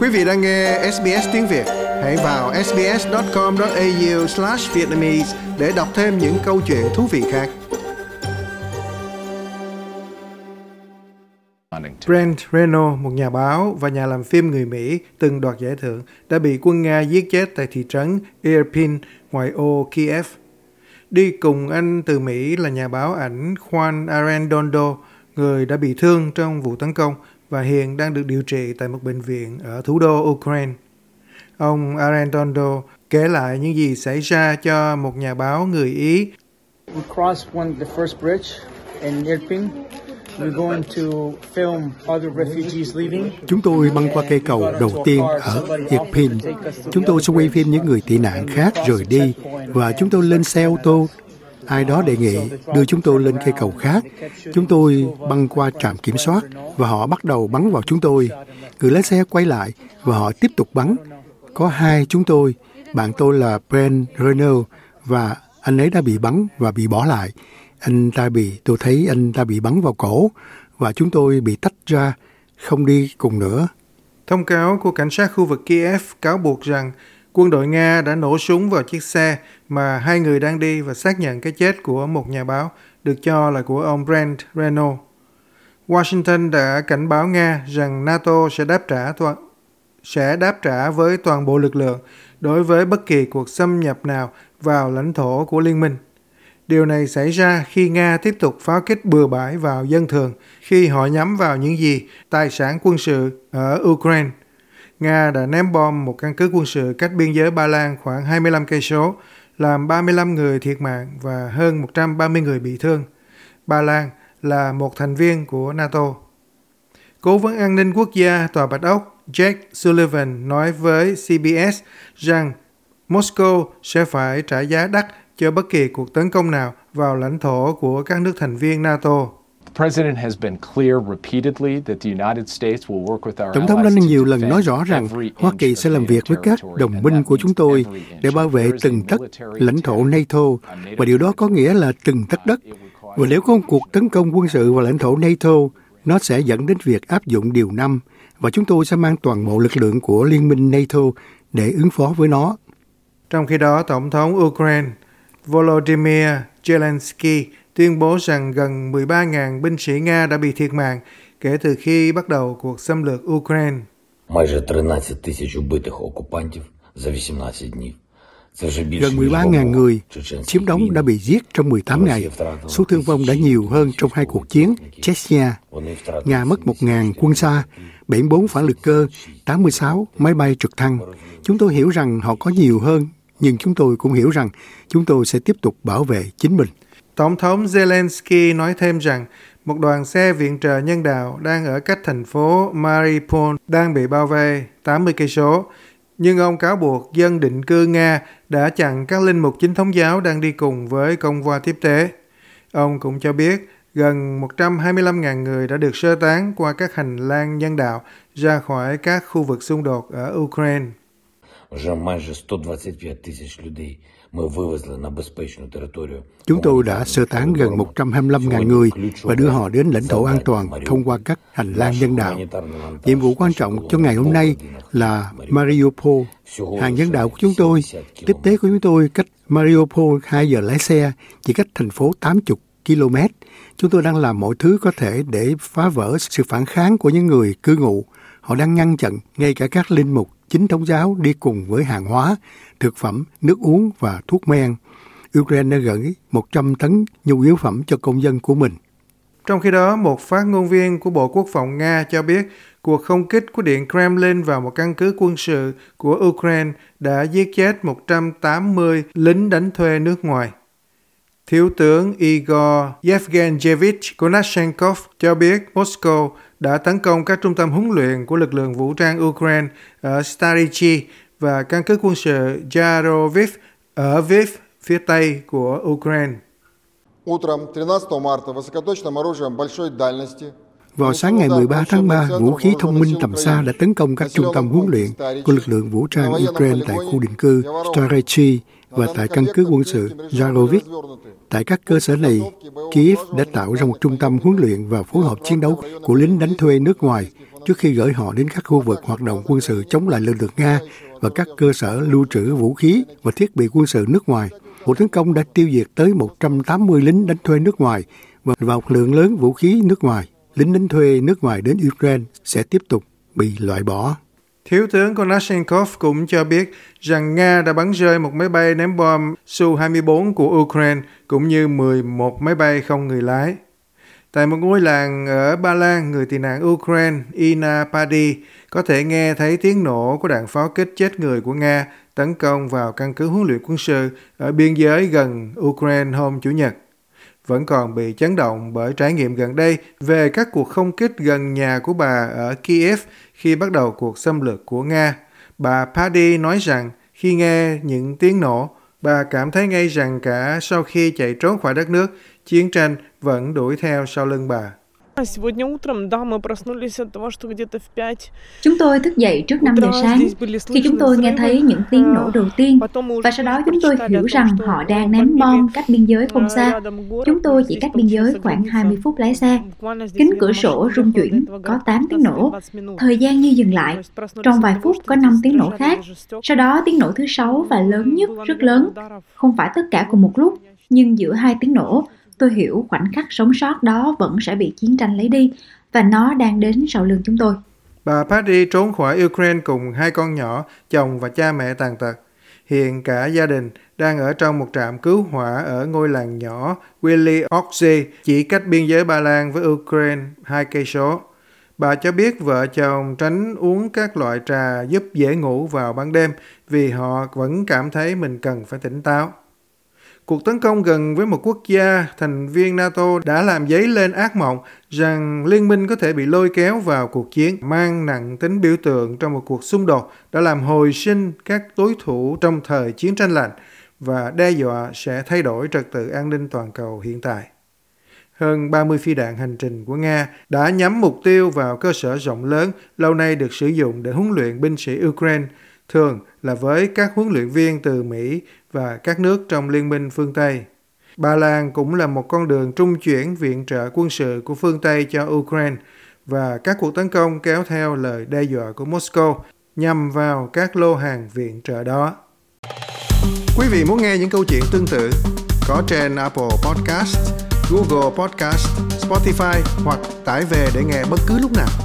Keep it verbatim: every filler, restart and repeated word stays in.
Quý vị đang nghe ét bê ét tiếng Việt. Hãy vào sbs chấm com chấm a u slash vietnamese để đọc thêm những câu chuyện thú vị khác. Brent Renault, một nhà báo và nhà làm phim người Mỹ từng đoạt giải thưởng, đã bị quân Nga giết chết tại thị trấn Irpin, ngoại ô Kiev. Đi cùng anh từ Mỹ là nhà báo ảnh Juan Arredondo, người đã bị thương trong vụ tấn công và hiện đang được điều trị tại một bệnh viện ở thủ đô Ukraine. Ông Arredondo kể lại những gì xảy ra cho một nhà báo người Ý. We crossed one of the first bridge in Irpin. We're going to film other refugees leaving. Chúng tôi băng qua cây cầu đầu tiên ở Irpin. Chúng tôi sẽ quay phim những người tị nạn khác rời đi và chúng tôi lên xe ô tô. Ai đó đề nghị đưa chúng tôi lên cây cầu khác. Chúng tôi băng qua trạm kiểm soát và họ bắt đầu bắn vào chúng tôi. Người lái xe quay lại và họ tiếp tục bắn. Có hai chúng tôi, bạn tôi là Brent Renault và anh ấy đã bị bắn và bị bỏ lại. Anh ta bị, tôi thấy anh ta bị bắn vào cổ và chúng tôi bị tách ra, không đi cùng nữa. Thông cáo của cảnh sát khu vực Kiev cáo buộc rằng quân đội Nga đã nổ súng vào chiếc xe mà hai người đang đi và xác nhận cái chết của một nhà báo được cho là của ông Brent Renault. Washington đã cảnh báo Nga rằng NATO sẽ đáp trả toàn, sẽ đáp trả với toàn bộ lực lượng đối với bất kỳ cuộc xâm nhập nào vào lãnh thổ của liên minh. Điều này xảy ra khi Nga tiếp tục pháo kích bừa bãi vào dân thường khi họ nhắm vào những gì tài sản quân sự ở Ukraine. Nga đã ném bom một căn cứ quân sự cách biên giới Ba Lan khoảng hai mươi lăm cây số, làm ba mươi lăm người thiệt mạng và hơn một trăm ba mươi người bị thương. Ba Lan là một thành viên của NATO. Cố vấn an ninh quốc gia Tòa Bạch Ốc Jake Sullivan nói với xê bê ét rằng Moscow sẽ phải trả giá đắt cho bất kỳ cuộc tấn công nào vào lãnh thổ của các nước thành viên NATO. Tổng thống đã nhiều lần nói rõ rằng Hoa Kỳ sẽ làm việc với các đồng minh của chúng tôi để bảo vệ từng tấc lãnh thổ NATO, và điều đó có nghĩa là từng tấc đất. Và nếu có một cuộc tấn công quân sự vào lãnh thổ NATO, nó sẽ dẫn đến việc áp dụng điều năm, và chúng tôi sẽ mang toàn bộ lực lượng của Liên minh NATO để ứng phó với nó. Trong khi đó, Tổng thống Ukraine Volodymyr Zelensky tuyên bố rằng gần mười ba nghìn binh sĩ Nga đã bị thiệt mạng kể từ khi bắt đầu cuộc xâm lược Ukraine. Gần mười ba nghìn người chiếm đóng đã bị giết trong mười tám ngày. Số thương vong đã nhiều hơn trong hai cuộc chiến Chechnya. Nga mất một nghìn quân xa, bảy mươi tư phản lực cơ, tám mươi sáu máy bay trực thăng. Chúng tôi hiểu rằng họ có nhiều hơn, nhưng chúng tôi cũng hiểu rằng chúng tôi sẽ tiếp tục bảo vệ chính mình. Tổng thống Zelensky nói thêm rằng một đoàn xe viện trợ nhân đạo đang ở cách thành phố Mariupol đang bị bao vây tám mươi cây số. Nhưng ông cáo buộc dân định cư Nga đã chặn các linh mục chính thống giáo đang đi cùng với công voi tiếp tế. Ông cũng cho biết gần một trăm hai mươi lăm nghìn người đã được sơ tán qua các hành lang nhân đạo ra khỏi các khu vực xung đột ở Ukraine. Chúng tôi đã sơ tán gần một trăm hai mươi lăm nghìn người và đưa họ đến lãnh thổ an toàn thông qua các hành lang nhân đạo. Nhiệm vụ quan trọng cho ngày hôm nay là Mariupol. Hàng nhân đạo của chúng tôi, tiếp tế của chúng tôi cách Mariupol hai giờ lái xe, chỉ cách thành phố tám mươi ki lô mét. Chúng tôi đang làm mọi thứ có thể để phá vỡ sự phản kháng của những người cư ngụ. Họ đang ngăn chặn ngay cả các linh mục chính thống giáo đi cùng với hàng hóa, thực phẩm, nước uống và thuốc men. Ukraine đã gửi một trăm tấn nhu yếu phẩm cho công dân của mình. Trong khi đó, một phát ngôn viên của Bộ Quốc phòng Nga cho biết cuộc không kích của Điện Kremlin vào một căn cứ quân sự của Ukraine đã giết chết một trăm tám mươi lính đánh thuê nước ngoài. Thiếu tướng Igor Yevgenyevich Konashenkov cho biết Moscow đã tấn công các trung tâm huấn luyện của lực lượng vũ trang Ukraine ở Starichi và căn cứ quân sự Yaroviv ở Lviv, phía tây của Ukraine. Vào sáng ngày mười ba tháng ba, vũ khí thông minh tầm xa đã tấn công các trung tâm huấn luyện của lực lượng vũ trang Ukraine tại khu định cư Starichi và tại căn cứ quân sự Jarovich. Tại các cơ sở này, Kiev đã tạo ra một trung tâm huấn luyện và phối hợp chiến đấu của lính đánh thuê nước ngoài trước khi gửi họ đến các khu vực hoạt động quân sự chống lại lực lượng Nga và các cơ sở lưu trữ vũ khí và thiết bị quân sự nước ngoài. Vụ tấn công đã tiêu diệt tới một trăm tám mươi lính đánh thuê nước ngoài và một lượng lớn vũ khí nước ngoài. Lính đánh thuê nước ngoài đến Ukraine sẽ tiếp tục bị loại bỏ. Thiếu tướng Konashenkov cũng cho biết rằng Nga đã bắn rơi một máy bay ném bom Su hai mươi bốn của Ukraine cũng như mười một máy bay không người lái. Tại một ngôi làng ở Ba Lan, người tị nạn Ukraine Ina Padi có thể nghe thấy tiếng nổ của đạn pháo kích chết người của Nga tấn công vào căn cứ huấn luyện quân sự ở biên giới gần Ukraine hôm Chủ nhật. Vẫn còn bị chấn động bởi trải nghiệm gần đây về các cuộc không kích gần nhà của bà ở Kiev khi bắt đầu cuộc xâm lược của Nga. Bà Padi nói rằng khi nghe những tiếng nổ, bà cảm thấy ngay rằng cả sau khi chạy trốn khỏi đất nước, chiến tranh vẫn đuổi theo sau lưng bà. Chúng tôi thức dậy trước năm giờ sáng khi chúng tôi nghe thấy những tiếng nổ đầu tiên và sau đó chúng tôi hiểu rằng họ đang ném bom cách biên giới không xa. Chúng tôi chỉ cách biên giới khoảng hai mươi phút lái xe. Kính cửa sổ rung chuyển, có tám tiếng nổ. Thời gian như dừng lại. Trong vài phút có năm tiếng nổ khác. Sau đó tiếng nổ thứ sáu và lớn nhất rất lớn. Không phải tất cả cùng một lúc, nhưng giữa hai tiếng nổ, tôi hiểu khoảnh khắc sống sót đó vẫn sẽ bị chiến tranh lấy đi và nó đang đến sau lưng chúng tôi. Bà Padi trốn khỏi Ukraine cùng hai con nhỏ, chồng và cha mẹ tàn tật. Hiện cả gia đình đang ở trong một trạm cứu hỏa ở ngôi làng nhỏ Willy Oxy, chỉ cách biên giới Ba Lan với Ukraine hai cây số. Bà cho biết vợ chồng tránh uống các loại trà giúp dễ ngủ vào ban đêm vì họ vẫn cảm thấy mình cần phải tỉnh táo. Cuộc tấn công gần với một quốc gia thành viên NATO đã làm dấy lên ác mộng rằng liên minh có thể bị lôi kéo vào cuộc chiến mang nặng tính biểu tượng trong một cuộc xung đột đã làm hồi sinh các đối thủ trong thời chiến tranh lạnh và đe dọa sẽ thay đổi trật tự an ninh toàn cầu hiện tại. Hơn ba mươi phi đạn hành trình của Nga đã nhắm mục tiêu vào cơ sở rộng lớn lâu nay được sử dụng để huấn luyện binh sĩ Ukraine, thường là với các huấn luyện viên từ Mỹ và các nước trong Liên minh phương Tây. Ba Lan cũng là một con đường trung chuyển viện trợ quân sự của phương Tây cho Ukraine và các cuộc tấn công kéo theo lời đe dọa của Moscow nhằm vào các lô hàng viện trợ đó. Quý vị muốn nghe những câu chuyện tương tự có trên Apple Podcast, Google Podcast, Spotify hoặc tải về để nghe bất cứ lúc nào.